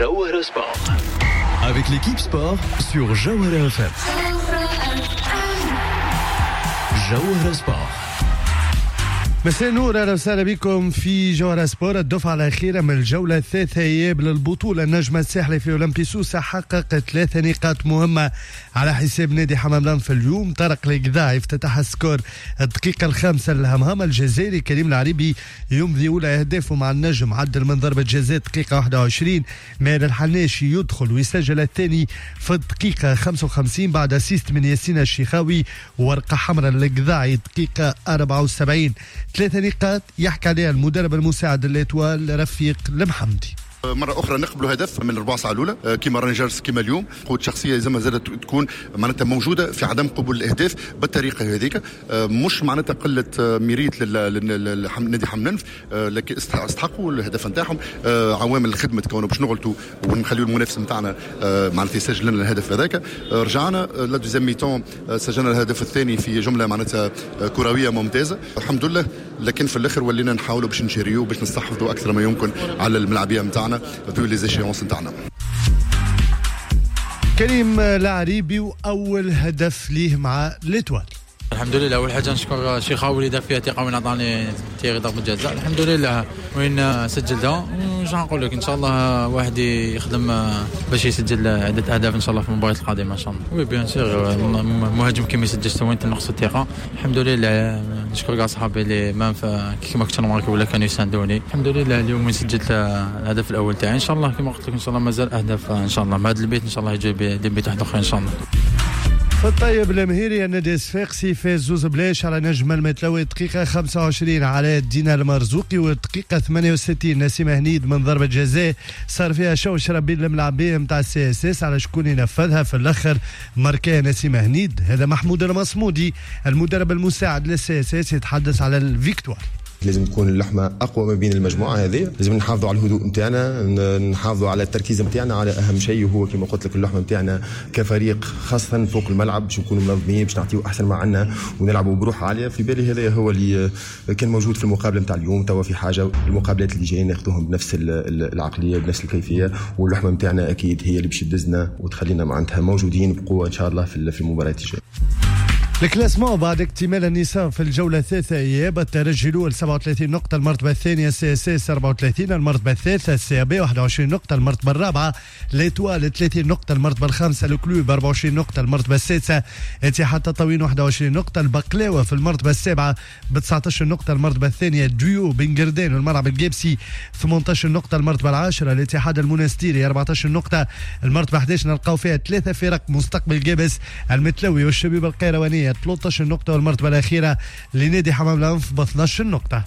Jawahara Sport. Avec l'équipe sport sur Jawahara FM. Jawahara Sport. مساء النور، اهلا وسهلا بكم في جوهرة سبور. الدفعة الأخيرة من الجولة الثالثة إياب للبطولة. النجم الساحلي في أولمبي سوسة حقق 3 نقاط مهمة على حساب نادي حمام لنف. اليوم طارق القذاعي افتتح السكور الدقيقة الخامسة للهمهمة. الجزائري كريم العريبي يمضي أولى أهدافه مع النجم، عدل من ضربة جزاء دقيقة 21. ماهر الحناشي يدخل ويسجل الثاني في الدقيقة 55 بعد اسيست من ياسين الشيخاوي وورقة حمراء للقذاعي دقيقة 74. 3 نقاط يحكي عليها المدرب المساعد للإتوال رفيق المحمدي. مرة أخرى نقبلوا هدف من الربع ساعة الأولى كما رينجرز كما اليوم. قوة شخصية زي ما زادت تكون معناتها موجودة في عدم قبول الأهداف بالطريقة هذيك. مش معناتها قلة ميريت لنادي حمننف، لكن استحقوا الهدف نتاعهم. عوامل الخدمة كونه باش نغلطوا ونخليوا المنافس نتاعنا معناتها يسجل لنا الهدف هذاك. رجعنا لا دوزيام ميتون، سجلنا الهدف الثاني في جملة معناتها كروية ممتازة الحمد لله. لكن في الآخر ولينا نحاولوا باش نشريوا باش نستحفظوا أكثر ما يمكن على الملاعبية نتاعنا في لي زيشيونس نتاعنا. كريم العريبي وأول هدف ليه مع الإتوال. الحمد لله. أول حاجة نشكر شيخاوي اللي دار فيها ثقة وين عطاني تيغي ضربة جزاء. الحمد لله وين سجلتها. وش نقول لك إن شاء الله واحد يخدم باش يسجل عدة أهداف إن شاء الله في المباريات القادمة إن شاء الله. وي بيان سيغ مهاجم كيما يسجل وين تنقص الثقة. الحمد لله. نشكر كاع صحابي اللي ما كيما كنت نماركي ولا كانوا يساندوني. الحمد لله اليوم وين سجلت الهدف الأول تاعي إن شاء الله كيما قلت لك إن شاء الله مازال أهداف إن شاء الله. مع هذا البيت إن شاء الله يجي بيت واحد آخر إن شاء الله. في الطيب المهيري النادي الصفاقسي فاز 2 بلاش على نجم المتلوي دقيقة 25 على الدين المرزوقي، والدقيقة 68 نسيم هنيد من ضربة جزاء صار فيها شوشرة بين الملاعبين نتاع السي اس اس على شكون ينفذها. في الاخر ماركا نسيم هنيد. هذا محمود المصمودي المدرب المساعد للسي اس اس يتحدث على الفيكتوار. لازم تكون اللحمة أقوى ما بين المجموعة هذه. لازم نحافظوا على الهدوء نتاعنا، نحافظوا على التركيز نتاعنا على أهم شيء وهو كما قلت لك اللحمة نتاعنا كفريق خاصة فوق الملعب باش نكونوا منظمين باش نعطيو أحسن ما عندنا ونلعبوا بروح عالية. في بالي هذا هو اللي كان موجود في المقابلة نتاع اليوم. توا في حاجة المقابلات اللي جايين ناخذوهم بنفس العقلية بنفس الكيفية، واللحمة نتاعنا أكيد هي اللي باش تدزنا وتخلينا معناتها موجودين بقوة إن شاء الله في المباريات الجاية. الكلاسمون بعد اكتمال النساء في الجولة الثالثة إياب. الترجي الأول 37 نقطة، المرتبة الثانية سي اس اس 34، المرتبة الثالثة السي بي 21 نقطة، المرتبة الرابعة الإتوال 30 نقطة، المرتبة الخامسة الكلوب 24 نقطة، المرتبة السادسة اتحاد تطاوين 21 نقطة، البقلاوة في المرتبة السابعة ب 19 نقطة، المرتبة الثانية ديو بن قردان والملعب الجيبسي 18 نقطة، المرتبة العاشرة الاتحاد المنستيري 14 نقطة، المرتبة 11 نلقاو فيها 3 فرق مستقبل جابس المتلوي والشبيبة القيروانية 13 نقطة، والمرتبة الأخيرة لنادي حمام لنف ب 12 نقطة.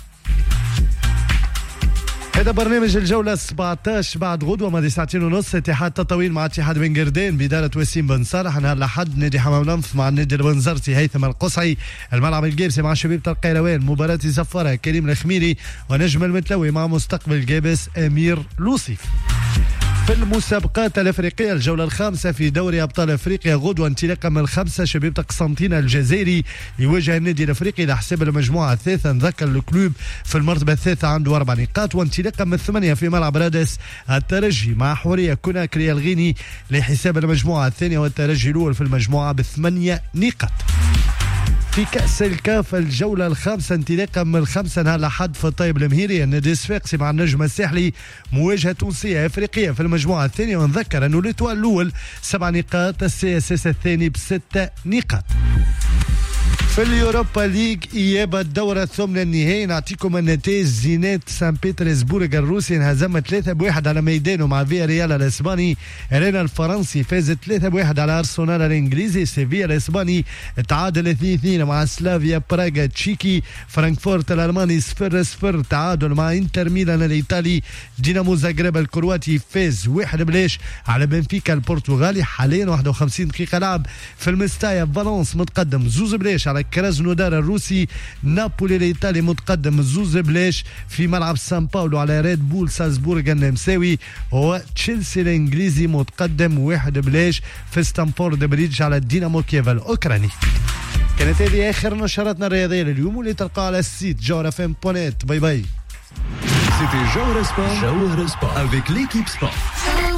هذا برنامج الجولة 17 بعد غدوة ماضي 2 ساعات ونص. اتحاد تطاوين مع اتحاد بن قردان بإدارة وسيم بن صالح. نهار الأحد نادي حمام لنف مع النادي البنزرتي هيثم القصعي. الملعب الجيبسي مع شبيبة القيروان مباراة يصفرها كريم الخميري، ونجم المتلوي مع مستقبل جابس أمير لوصيف. في المسابقات الأفريقية الجولة الخامسة في دوري أبطال أفريقيا غدوة انطلاقا من 5 شبيبة قسنطينة الجزائري يواجه النادي الأفريقي على حساب المجموعة الثالثة. نذكر الكلوب في المرتبة الثالثة عنده 4 نقاط. وانطلاقا من 8 في ملعب رادس الترجي مع حورية كوناكري الغيني لحساب المجموعة الثانية، والترجي الأول في المجموعة ب8 نقاط. في كأس الكاف الجولة الخامسة انطلاقا من 5 نهار الأحد في الطيب المهيري النادي الصفاقسي مع النجم الساحلي مواجهة تونسية أفريقية في المجموعة الثانية. ونذكر أنه الإتوال الأول 7 نقاط، السي اس اس الثاني ب6 نقاط. في اليوروبا ليج إياب الدورة الثامنة النهائي نعطيكم النتائج. زينات سان بيترسبورغ الروسي انهزم 3-1 على ميدانه مع فيا ريال الاسباني. رينا الفرنسي فاز 3-1 على ارسنال الانجليزي. سيفيا الاسباني تعادل 2-2 مع سلافيا براغا تشيكي. فرانكفورت الالماني 0-0 تعادل مع انتر ميلان الايطالي. دينامو زاغرب الكرواتي فاز 1-0 على بنفيكا البرتغالي. حاليا 51 دقيقة لعب في المستايا. فالنس متقدم 2-0 على كرازنودار الروسي. نابولي الايطالي متقدم 2-0 في ملعب سان باولو على ريد بول سالزبورغ النمساوي. وتشيلسي الانجليزي متقدم 1-0 في ستامفورد بريدج على الدينامو كييف الاوكراني. كانت هذه اخر نشراتنا الرياضيه لليوم واللي تلقاها على السيت jawharafm.net. باي باي. C'était Jawahara Sport avec l'équipe sport.